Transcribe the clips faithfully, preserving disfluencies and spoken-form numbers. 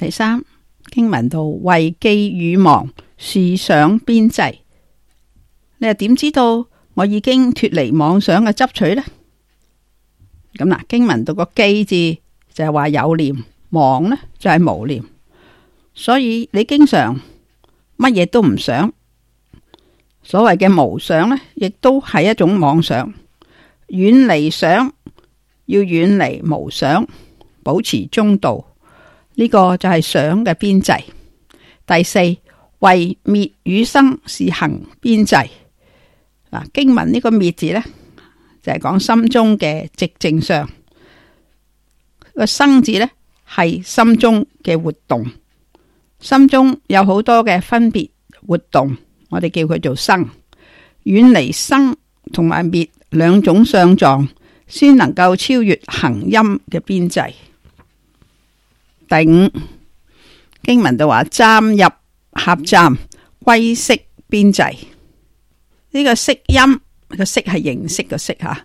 第三，經文道為記與忘，事想邊際。你又點知道我已經脫離妄想嘅執取呢？咁嗱，經文到個記字就係話有念，忘呢就係無念。所以你經常乜嘢都唔想，所謂嘅無想呢，亦都係一種妄想。遠離想，要遠離無想，保持中道，呢、這個就係想嘅邊際。第四，為滅與生是行邊際。嗱，經文呢個滅字呢，就係、是、講心中嘅寂靜相，個生字呢，係心中嘅活動，心中有好多嘅分別活動，我哋叫佢做生。遠離生同埋滅兩種相狀，先能夠超越行陰嘅邊際。第五，經文就話暫入合暫歸識邊際。呢個識音個識係認識個識吓，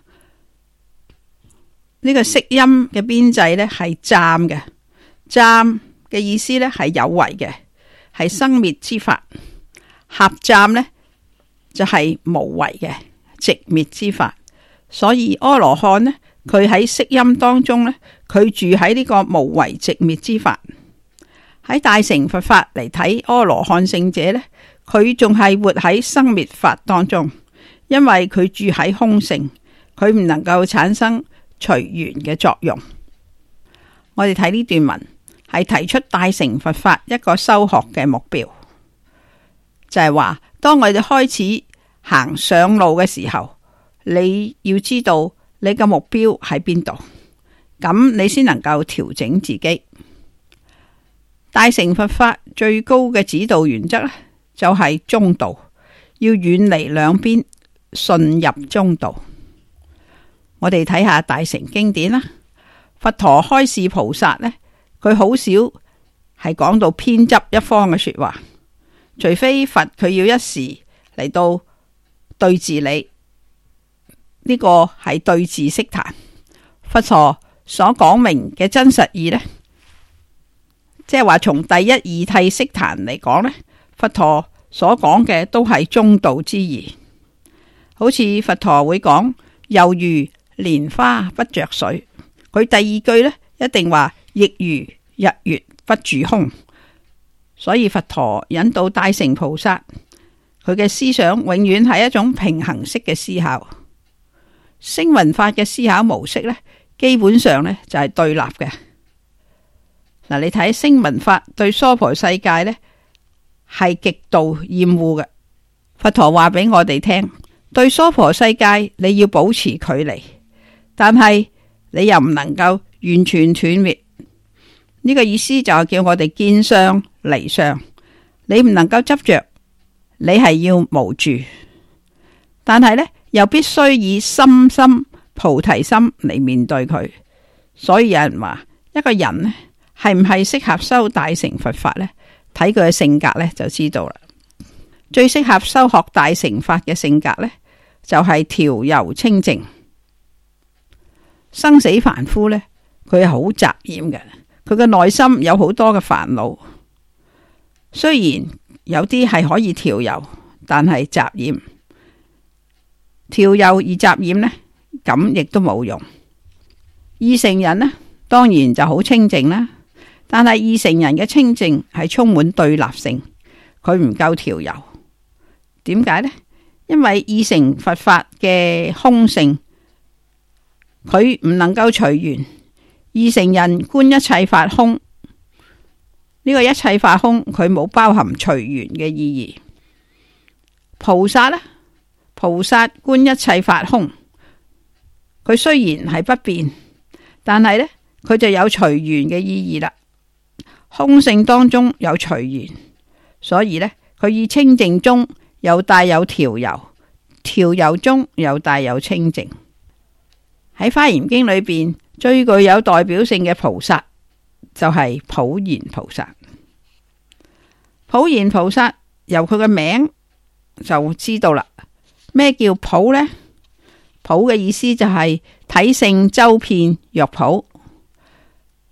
呢個識音嘅邊際呢係暫嘅，暫嘅意思呢係有為嘅，係生滅之法。合暫呢就係無為嘅寂滅之法。所以阿羅漢呢，佢喺識音當中呢，佢住喺呢個無為寂滅之法。喺大乘佛法嚟睇，阿羅漢聖者呢，佢仲係活喺生滅法當中，因為佢住喺空性，佢唔能夠產生隨緣嘅作用。我哋睇呢段文係提出大乘佛法一個修學嘅目標，就係話當我哋開始行上路嘅時候，你要知道你嘅目標喺邊度，咁你先能夠調整自己。大乘佛法最高嘅指導原則呢，就係中道，要遠離兩邊，順入中道。我哋睇下大乘經典啦，佛陀開示菩薩呢，佢好少係講到偏執一方嘅說話，除非佛佢要一時嚟到對治你，呢個係對治悉檀。佛陀所講明嘅真實義呢，即係話從第一義諦悉檀嚟講呢，佛陀所講嘅都係中道之義。好似佛陀會講猶如蓮花不着水，佢第二句呢一定話亦如日月不住空。所以佛陀引導大乘菩薩，佢嘅思想永遠係一種平衡式嘅思考。聲聞法嘅思考模式呢，基本上呢就係對立嘅。嗱，你睇聲聞法對娑婆世界呢係極度厭惡嘅。佛陀話俾我哋聽，對娑婆世界你要保持距離，但係你又唔能夠完全斷滅。呢個意思就係叫我哋見相離相，你唔能夠執着，你係要無住，但係呢又必須以深深菩提心嚟面對佢。所以有人話一個人呢係唔係適合修大乘佛法呢？睇佢嘅性格呢就知道啦。最適合修學大乘法嘅性格呢，就係調柔清淨。生死凡夫呢，佢係好雜染嘅，佢嘅內心有好多嘅煩惱。雖然有啲係可以調柔，但係雜染。調柔而雜染呢，咁亦都冇用。二乘人呢，當然就好清淨啦。但係二乘人嘅清淨係充滿對立性，佢唔夠調柔。點解呢？因為二乘佛法嘅空性，佢唔能夠隨緣。二乘人觀一切法空，呢、這個一切法空，佢冇包含隨緣嘅意義。菩薩呢？菩薩觀一切法空，佢雖然係不變，但係呢，佢就有隨緣嘅意義啦。空性當中有隨緣，所以呢，佢以清淨中又帶有調柔，調柔中又帶有清淨。喺《華嚴經》裏邊最具有代表性嘅菩薩就係普賢菩薩。普賢菩薩由佢嘅名就知道啦。咩叫普呢？普嘅意思就係體性周遍若普。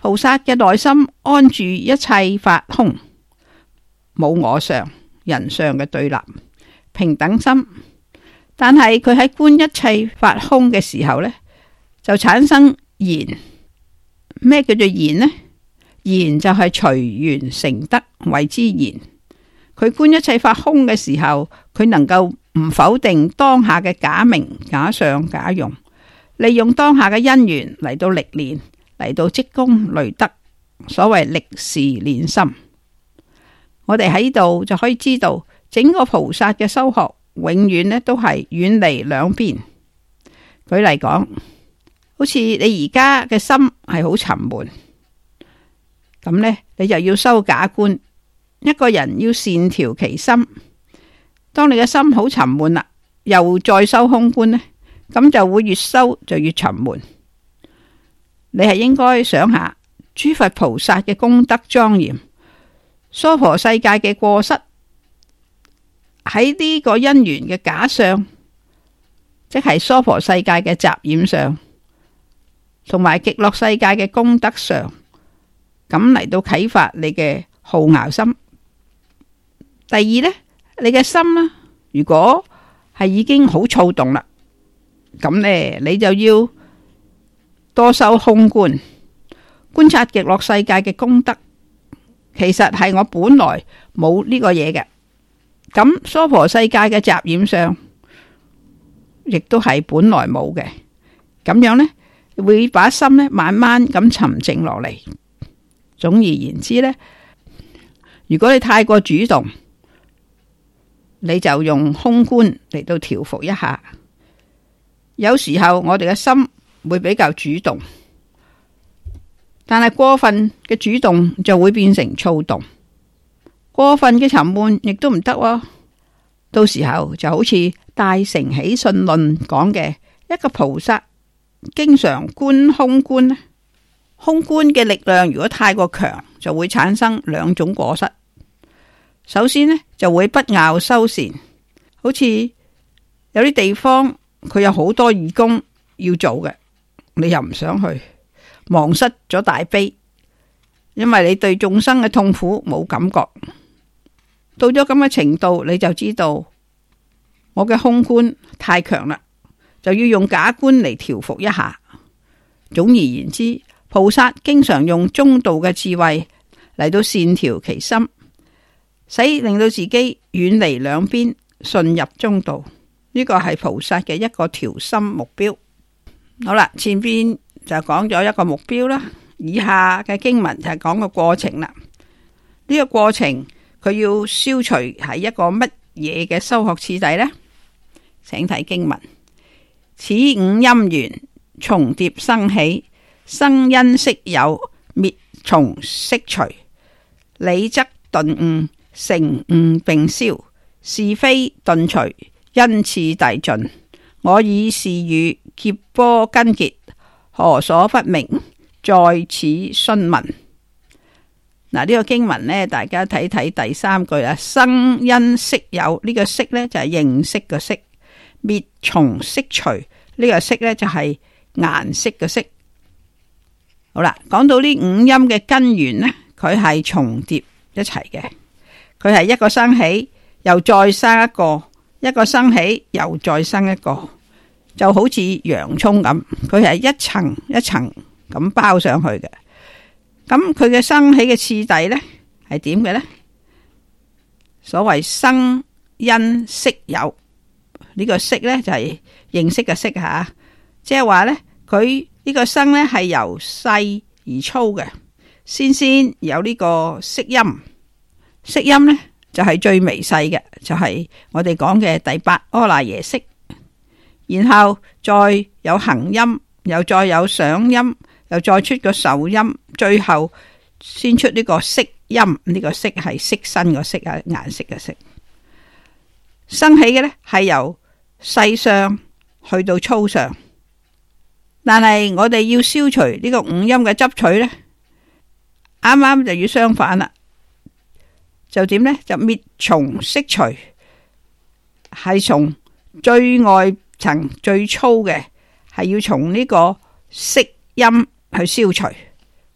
菩薩嘅內心安住一切法空，冇我相、人相嘅對立，平等心。但係佢喺觀一切法空嘅時候呢，就產生賢。咩叫做賢呢？賢就係隨緣成德，謂之賢。佢觀一切法空嘅時候，佢能夠唔否定當下嘅假名、假相、假用，利用當下嘅因緣嚟到歷練，嚟到積功累德，所謂歷事練心。我哋喺呢度就可以知道，整個菩薩嘅修學永遠呢都係遠離兩邊。舉例講，好似你而家嘅心係好沉悶，咁呢，你就要修假觀。一個人要善調其心，當你嘅心好沉悶啦，又再修空觀呢，咁就會越修就越沉悶。你係應該想下諸佛菩薩嘅功德莊嚴，娑婆世界嘅過失，喺呢個因緣嘅假相，即係娑婆世界嘅雜染相，同埋極樂世界嘅功德相，咁嚟到啟發你嘅好樂心。第二呢，你嘅心呢，如果係已經好躁動啦，咁呢，你就要多修空觀，觀察極樂世界嘅功德。其實係我本來冇呢個嘢嘅，咁娑婆世界嘅雜染相，亦都係本來冇嘅。咁樣呢，會把心呢慢慢咁沉靜落嚟。總而言之呢，如果你太過主動，你就用空觀嚟到調伏一下。有時候我哋嘅心會比較主動，但係過分嘅主動就會變成躁動，過分嘅沉悶亦都唔得喎。到時候就好似《大乘起信論》講嘅，一個菩薩經常觀空觀呢，空觀嘅力量如果太過強，就會產生兩種過失。首先呢，就會不拗修善，好似有啲地方佢有好多義工要做嘅，你又唔想去，忘失咗大悲，因為你對眾生嘅痛苦冇感覺。到咗咁嘅程度，你就知道我嘅空觀太強啦，就要用假觀嚟調伏一下。總而言之，菩薩經常用中道嘅智慧嚟到善調其心，使令到自己遠離兩邊，順入中道。呢個係菩薩嘅一個調心目標。好啦，前邊就講咗一個目標啦，以下嘅經文就係講個過程啦。呢個過程佢要消除係一個乜嘢嘅修學次第呢？請睇經文：此五因緣重疊生起，生因識有，滅從識除，理則頓悟，成悟並消，是非頓除，因次遞進。我以是語劫波根結，何所不明？在此詢問。嗱，呢個經文呢，大家睇睇第三句啊，生因識有，呢個識呢，就係認識嘅識，滅從識除，呢個識呢，就係顏色嘅色。好啦，講到呢五陰嘅根源呢，佢係重疊一齊嘅，佢係一個生起，又再生一個，一個生起，又再生一個，就好似洋蔥咁，佢係一層一層咁包上去嘅。咁佢嘅生起嘅次第呢，係點嘅呢？所謂生因識有，呢個識呢，就係認識嘅識吓，即係話呢，佢呢個生呢，係由細而粗嘅，先先有呢個識音，識音呢，就係最微細嘅，就係我哋講嘅第八阿賴耶識，然後再有行音，又再有想音，又再出個受音，最後先出呢個色音。呢個色係色身個色啊，顏色嘅色。生起嘅呢係由細相去到粗相，但係我哋要消除呢個五陰嘅執取呢，啱啱就要相反啦。就點呢？就滅從識除，係從最外層最粗嘅，係要從呢個色音去消除。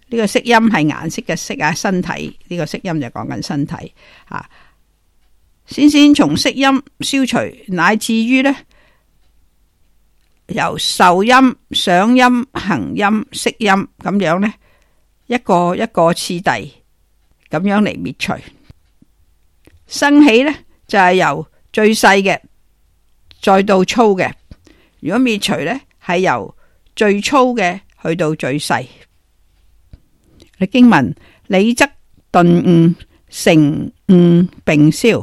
呢個色陰係顏色嘅色啊，身體呢個色陰就講緊身體啊。先先從色陰消除，乃至於呢由受陰、想陰、行陰、識陰咁樣呢，一個一個次第咁樣嚟滅除。生起呢就係由最細嘅再到粗嘅，如果滅除呢係由最粗嘅去到最細。你經文理則頓悟，成悟並消。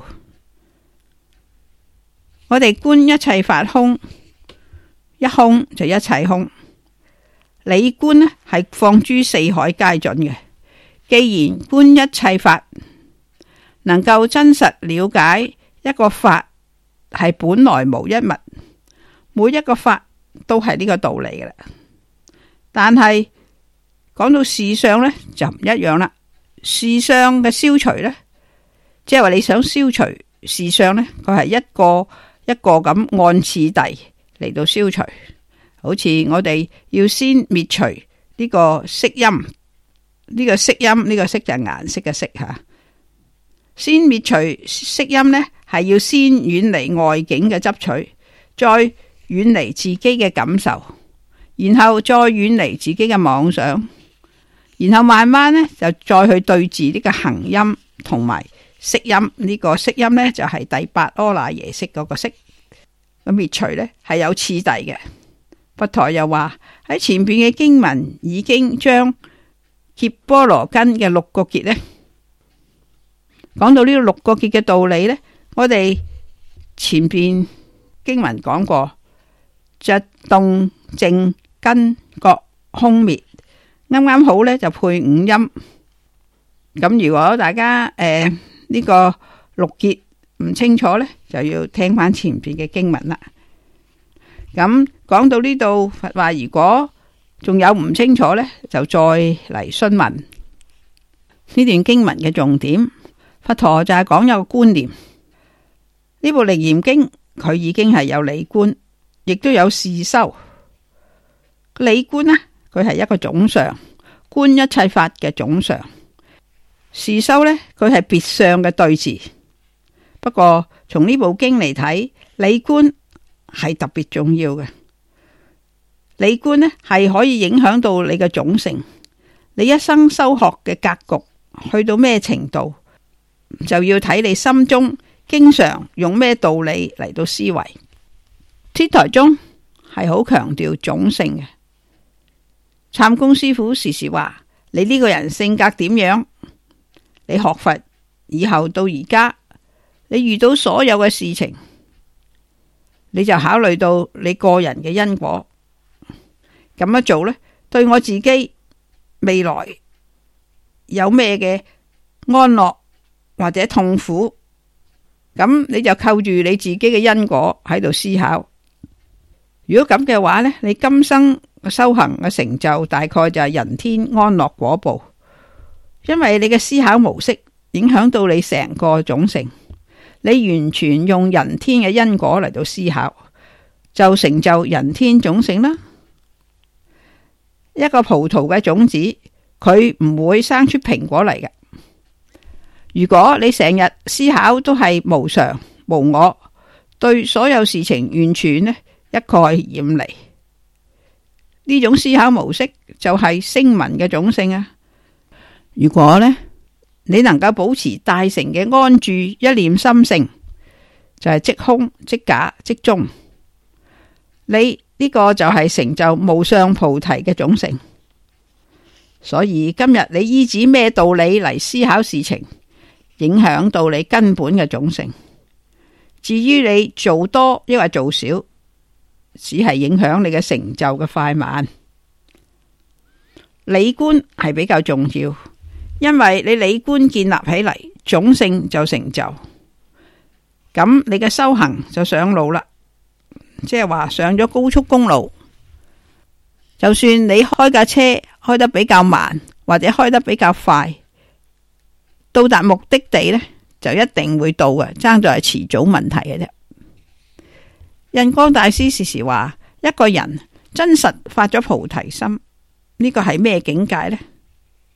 我哋觀一切法空，一空就一切空。理觀呢係放諸四海皆準嘅。既然觀一切法，能夠真實了解一個法係本來無一物，每一個法都係呢個道理嘅啦。但係講到事相呢，就唔一樣啦。事相嘅消除呢，即係話你想消除事相呢，佢係一個一個咁按次第嚟到消除。好似我哋要先滅除呢個色陰，呢個色陰呢個色就係顏色嘅色吓。先滅除色陰呢，係要先遠離外境嘅執取，再遠離自己嘅感受，然後再遠離自己嘅妄想，然後慢慢呢就再去對治呢個行陰同埋色陰。呢個色陰呢，就係第八阿賴耶識嗰個色。咁滅除呢係有次第嘅。佛陀又話喺前邊嘅經文已經將羯波羅根嘅六個結呢講到呢個六個結嘅道理呢，我哋前邊經文講過，着動靜根覺空滅，啱啱好呢就配五音。咁如果大家誒呢、呃這個六結唔清楚呢，就要聽翻前邊嘅經文啦。咁講到呢度，佛話如果仲有唔清楚呢，就再嚟詢問呢段經文嘅重點。佛陀就係講有個觀念，呢部《楞嚴經》佢已經係有理觀，亦都有事修。理觀呢，佢係一個總相，觀一切法嘅總相；事修呢，佢係別相嘅對治。不過從呢部經嚟睇，理觀係特別重要嘅。理觀呢係可以影響到你嘅種性，你一生修學嘅格局去到咩程度，就要睇你心中經常用咩道理嚟到思維。天台宗係好強調種性嘅。參公師父時時話：你呢個人性格點樣？你學佛以後到而家，你遇到所有嘅事情，你就考慮到你個人嘅因果，咁樣做呢，對我自己未來有咩嘅安樂或者痛苦，咁你就扣住你自己嘅因果喺度思考。如果咁嘅話呢，你今生修行嘅成就大概就係人天安樂果報，因為你嘅思考模式影響到你成個種性。你完全用人天嘅因果嚟到思考，就成就人天種性啦。一個葡萄嘅種子，佢唔會生出蘋果嚟嘅。如果你成日思考都係無常無我，對所有事情完全呢一概遠離，呢種思考模式就係聲聞嘅種性啊。如果呢你能夠保持大乘嘅安住一念心性，就係、是、即空即假即中，你呢、這個就係成就無上菩提嘅種性。所以今日你依止咩道理嚟思考事情，影響到你根本嘅種性。至於你做多抑或做少，只係影響你嘅成就嘅快慢。理觀係比較重要。因為你理觀建立起嚟，種性就成就，咁你嘅修行就上路啦。即係話上咗高速公路，就算你開架車開得比較慢，或者開得比較快，到達目的地呢，就一定會到嘅，爭在係遲早問題嘅啫。印光大師時時話：一個人真實發咗菩提心，呢個係咩境界呢？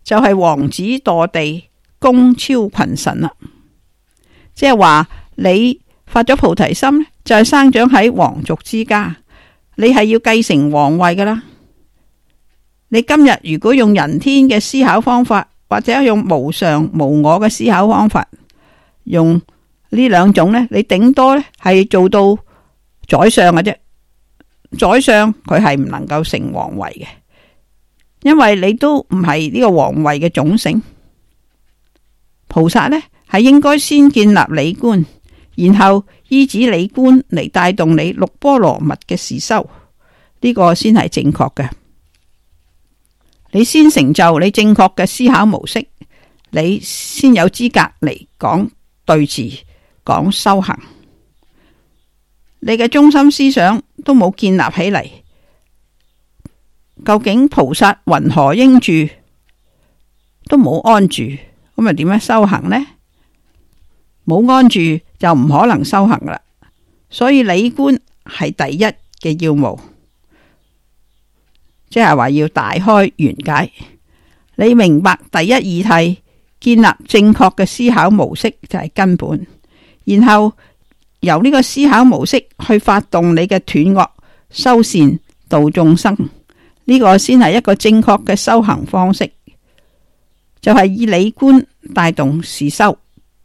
就係王子墮地，功超群臣啦。即係話你發咗菩提心，就係生長喺皇族之家，你係要繼承皇位噶啦。你今日如果用人天嘅思考方法，或者用無常無我嘅思考方法，用呢兩種呢，你頂多呢係做到宰相嘅啫。宰相佢係唔能夠成皇位嘅，因為你都唔係呢個皇位嘅種姓。菩薩呢係應該先建立理觀，然後依止理觀嚟帶動你六波羅蜜嘅事修，呢個先係正確嘅。你先成就你正確嘅思考模式，你先有資格嚟講對治，講修行。你嘅中心思想都冇建立起嚟，究竟菩薩云何應住，都冇安住，咁啊點樣修行呢？冇安住就唔可能修行啦。所以理觀係第一嘅要務，即係話要大開圓解。你明白第一義諦，建立正確嘅思考模式就係根本，然後由呢個思考模式去發動你嘅斷惡修善度眾生，呢個先係一個正確嘅修行方式，就係以理觀帶動事修。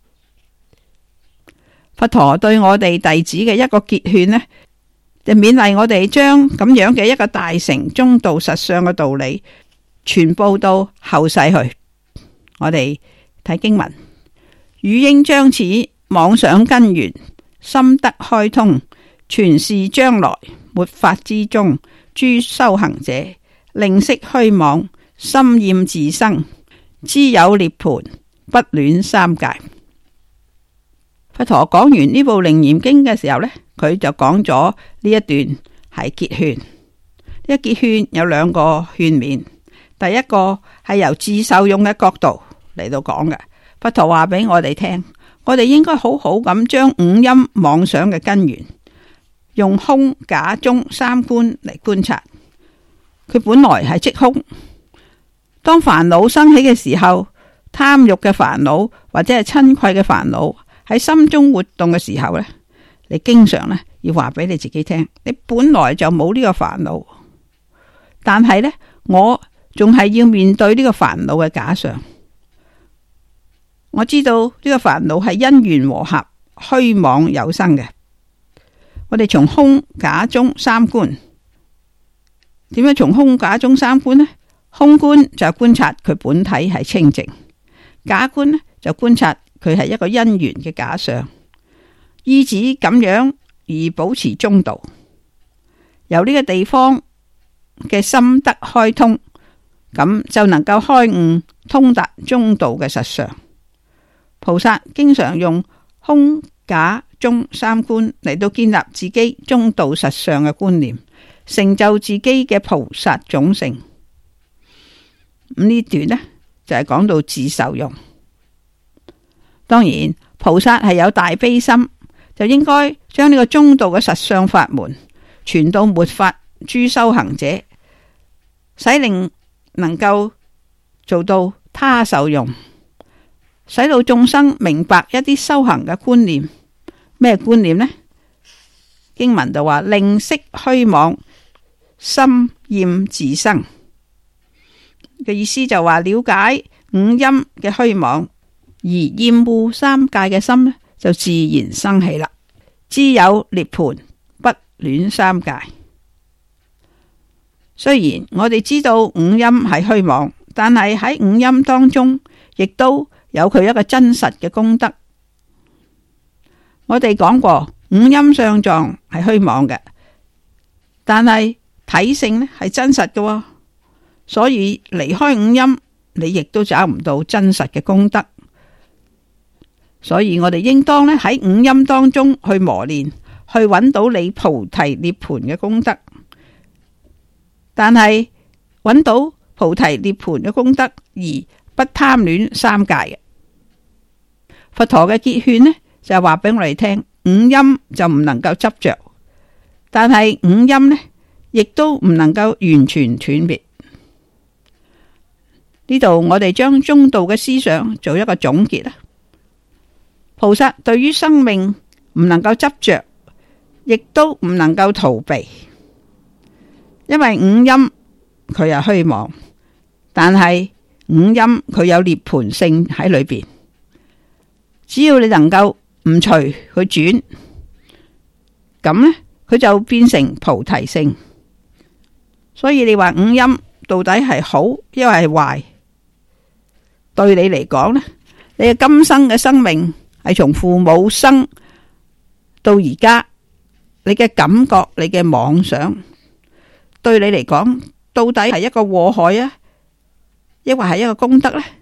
佛陀對我哋弟子嘅一個結勸呢，就勉勵我哋將咁樣嘅一個大乘中道實相嘅道理傳播到後世去。我哋睇經文，汝應將此妄想根源心得開通，傳示將來末法之中諸修行者，令息虛妄，心厭自生，知有涅槃，不戀三界。佛陀講完呢部《楞嚴經》嘅時候呢，佢就講咗呢一段係結勸。呢結勸有兩個勸勉，第一個係由自受用嘅角度嚟到講嘅。佛陀話俾我哋聽，我哋應該好好咁將五陰妄想嘅根源，用空假中三觀嚟觀察。佢本來係即空，當煩惱生起嘅時候，貪欲嘅煩惱或者係嗔恚嘅煩惱喺心中活動嘅時候呢，你經常呢要話俾你自己聽，你本來就冇呢個煩惱，但係呢，我仲係要面對呢個煩惱嘅假相。我知道呢個煩惱係因緣和合虛妄有生嘅。我哋從空假中三觀，點樣從空假中三觀呢？空觀就觀察佢本體係清淨，假觀呢就觀察佢係一個因緣嘅假相，依止咁樣而保持中道。由呢個地方嘅心得開通，咁就能夠開悟通達中道嘅實相。菩薩經常用空假中三觀嚟到建立自己中道實相嘅觀念，成就自己嘅菩薩種性。咁呢段呢就係講到自受用。當然菩薩係有大悲心，就應該將呢個中道嘅實相法門傳到末法諸修行者，使令能夠做到他受用，使到眾生明白一啲修行嘅觀念。咩觀念呢？經文就話令息虛妄，心厭自生嘅意思，就話了解五陰嘅虛妄，而厭惡三界嘅心呢，就自然生起啦。知有涅槃，不戀三界。雖然我哋知道五陰係虛妄，但係喺五陰當中，亦都有佢一個真實嘅功德。我哋講過五陰相狀係虛妄嘅，但係體性呢係真實嘅，所以離開五陰，你亦都找唔到真實嘅功德。所以我哋應當呢喺五陰當中去磨練，去揾到你菩提涅槃嘅功德。但係揾到菩提涅槃嘅功德而不貪戀三界嘅。佛陀嘅結勸呢，就係話俾我哋聽，五陰就唔能夠執着，但係五陰呢亦都唔能夠完全斷滅。呢呢度我哋將中道嘅思想做一個總結啦。菩薩對於生命唔能夠執着，亦都唔能夠逃避，因為五陰佢係虛妄，但係五陰佢有涅槃性喺裏邊。只要你能夠唔隨佢轉，咁呢，佢就變成菩提性。所以你話五陰到底係好抑或係壞？對你嚟講呢，你嘅今生嘅生命係從父母生到而家，你嘅感覺、你嘅妄想，對你嚟講到底係一個禍害啊，抑或係一個功德呢？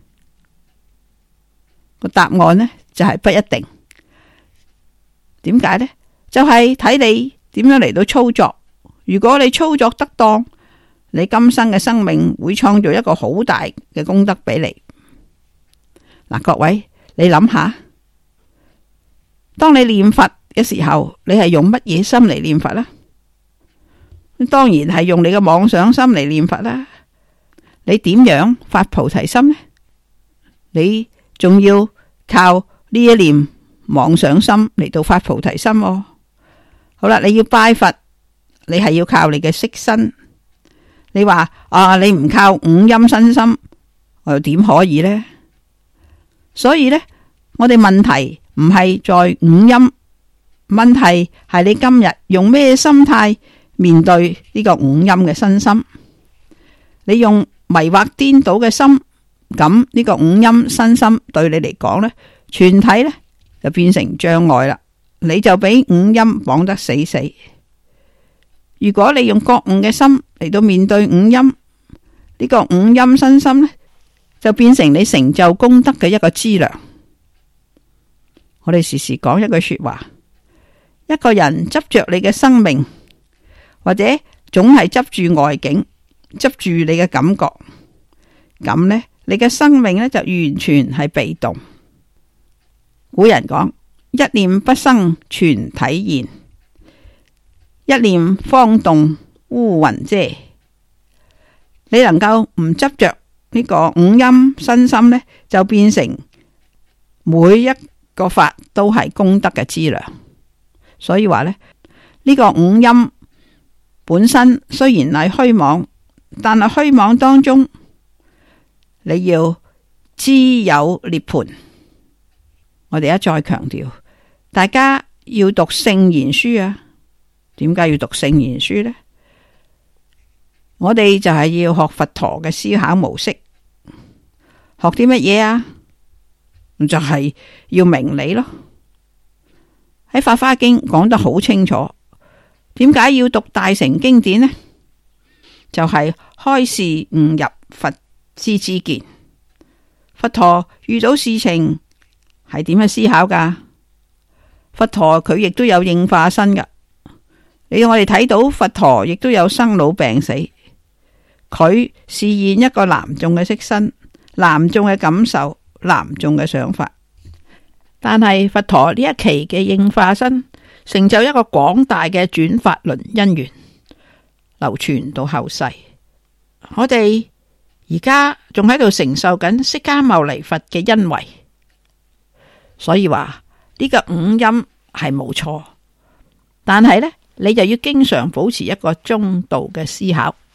個答案呢就係不一定。點解呢？就係睇你點樣嚟到操作。如果你操作得當，你今生嘅生命會創造一個好大嘅功德俾你。嗱，各位，你諗下，當你念佛嘅時候，你係用乜嘢心嚟念佛啦？當然係用你嘅妄想心嚟念佛啦。你點樣發菩提心呢？你仲要靠呢一念妄想心嚟到發菩提心哦。好啦，你要拜佛，你係要靠你嘅色身。你話啊，你唔靠五陰身心，我又點可以呢？所以呢，我哋問題唔係在五陰，問題係你今日用咩心態面對呢個五陰嘅身心。你用迷惑顛倒嘅心，咁呢個五陰身心對你嚟講呢，全體呢就變成障礙啦，你就俾五陰綁得死死。如果你用覺悟嘅心嚟到面對五陰，呢個五陰身心呢，就變成你成就功德嘅一個資糧。我哋時時講一句說話，一個人執着你嘅生命，或者總係執住外境，執住你嘅感覺，咁呢，你嘅生命呢，就完全係被動。古人講，一念不生全體現，一念方動烏雲遮。你能夠唔執着呢個五陰身心呢，就變成每一個法都係功德嘅資糧。所以話呢，呢個五陰本身雖然係虛妄，但係虛妄當中你要知有涅槃。我哋一再強調，大家要讀聖賢書啊。點解要讀聖賢書呢？我哋就係要學佛陀嘅思考模式，學啲乜嘢啊？就係要明理咯。喺《法華經》講得好清楚，點解要讀大乘經典呢？就係開示悟入佛之知見。佛陀遇到事情係點樣思考噶？佛陀佢亦都有應化身噶。你我哋睇到佛陀亦都有生老病死，佢示現一個男眾嘅色身、男眾嘅感受、男眾嘅想法。但係佛陀呢一期嘅應化身，成就一個廣大嘅轉法輪因緣，流傳到後世。我哋而家仲喺度承受緊釋迦牟尼佛嘅恩惠，所以話呢個五陰係冇錯，但係呢，你就要經常保持一個中道嘅思考。